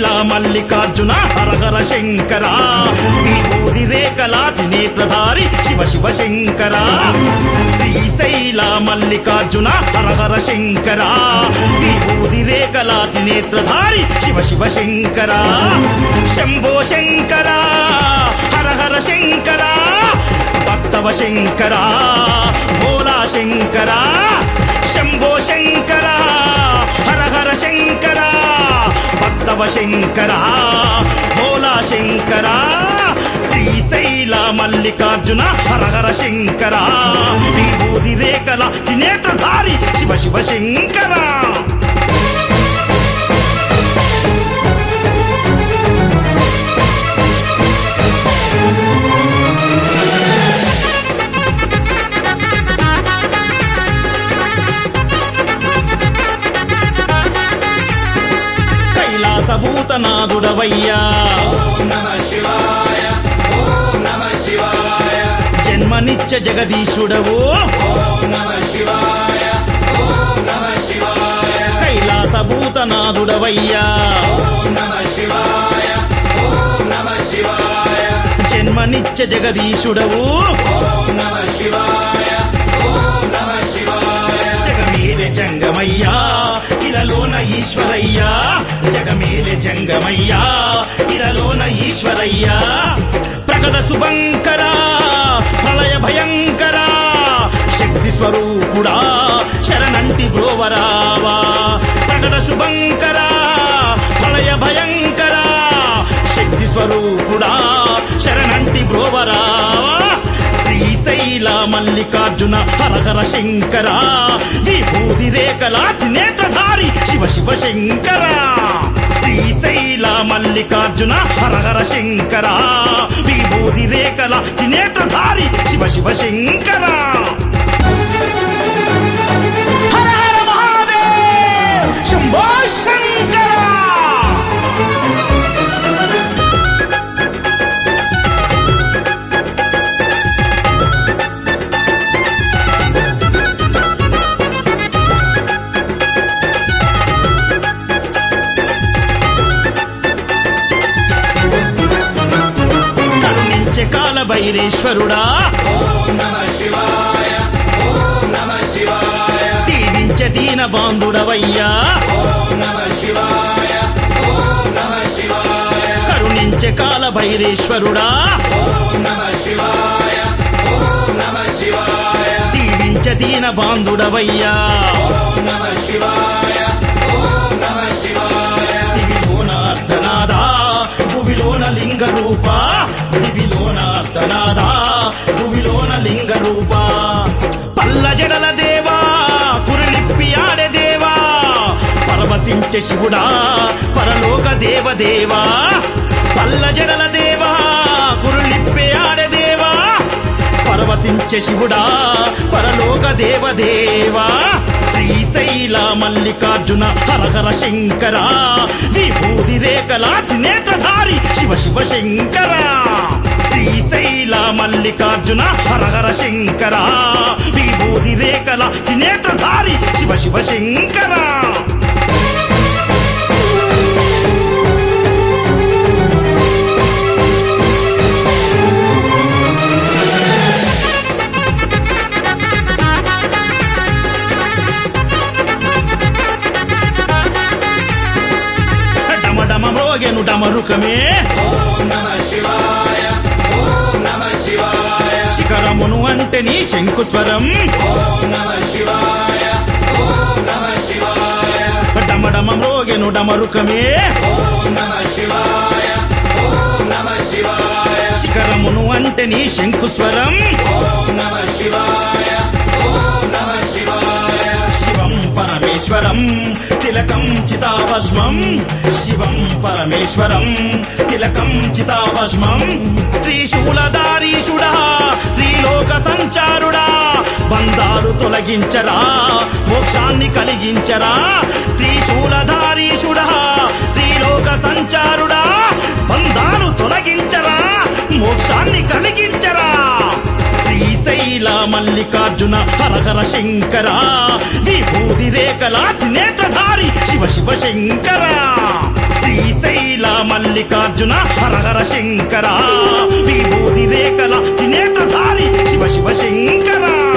శ్రీశైల మల్లికార్జున హరహర శంకర విభూది రేఖలాది నేత్రధారి శివ శివ శంకర శ్రీశైల మల్లికార్జున హరహర శంకర విభూది రేఖలాది నేత్రధారి శివ శివ శంకర శంభో శంకర హరహర శంకర భక్తవ శంకర భోలా శంకర శంభో శంకర హరహర శంకర భక్తవ శంకర భోలా శంకర శ్రీశైల మల్లికార్జున హరహర శంకర విభూది రేఖల నేత్రధారి శివ శివ శంకర భూతనాథుడవయ్యా జన్మనిత్య జగదీశుడవు కైలాస భూతనాథుడవయ్యా జన్మనిత్య జగదీశుడవు జగమేలె జంగమయ్యా ఇలలోన ఈశ్వరయ్యా జగమేలె జంగమయ్యా ఇలలోన ఈశ్వరయ్యా ప్రకట శుభంకర ప్రళయ భయంకర శక్తి స్వరూపుడా శరణంటి బ్రోవరావా ప్రకట శుభంకర ప్రళయ భయంకర శక్తి స్వరూపుడా శరణంటి బ్రోవరావా శ్రీశైల మల్లికార్జున హరహర శంకర విభూది రేఖలాది నేత్రధారి శివ శివ శంకర శ్రీశైల మల్లికార్జున హరహర శంకర విభూది రేఖలాది నేత్రధారి శివ శివ శంకర హర హర మహాదేవ్ శంభో శంకర కాల భైరేశ్వరుడా దీవించే దీన బాంధుడవయ్యా కరుణించే కాల భైరేశ్వరుడా దీవించే దీన బాంధుడవయ్యా దివిలోనార్ధనాదా భువిలోన లింగ రూప దివిలోనార్ధనాదా భువిలోన లింగ రూప పల్ల జడల దేవా కురులిప్పి ఆడే దేవా పర్వతించే శివుడా పరలోక దేవదేవా పల్ల జడల దేవా కురులిప్పి ఆడే దేవా పర్వతించే శివుడా పరలోక దేవదేవా శ్రీశైల మల్లికార్జున హరహర శంకర విభూది రేఖలాది నేత్రధారి శివ శివ శంకర శ్రీశైల మల్లికార్జున హరహర శంకర విభూది రేఖలాది నేత్రధారి శివ శివ శంకర డమరుగెను డమరుకమే శిఖరమును అంటే నీ శంకుస్వరం డమడమ మ్రోగెను డమరుకమే శిఖరమును అంటే నీ శంకుస్వరం శివం పరమేశ్వరం తిలకం చితాభస్మం శివం పరమేశ్వరం తిలకం చితాభస్మం త్రిశూలధారీషుడా త్రిలోక సంచారుడా బంధాలు తొలగించరా మోక్షాన్ని కలిగించరా త్రిశూలధారీషుడా త్రిలోక సంచారుడా బంధాలు తొలగించరా మోక్షాన్ని కలిగించరా శ్రీశైల మల్లికార్జున హరహర శంకర విభూది రేఖలాది నేత్రధారి శివ శివ శంకర శ్రీశైల మల్లికార్జున హరహర శంకర విభూతి రేఖల త్రినేత్రధారి శివ శివ శంకర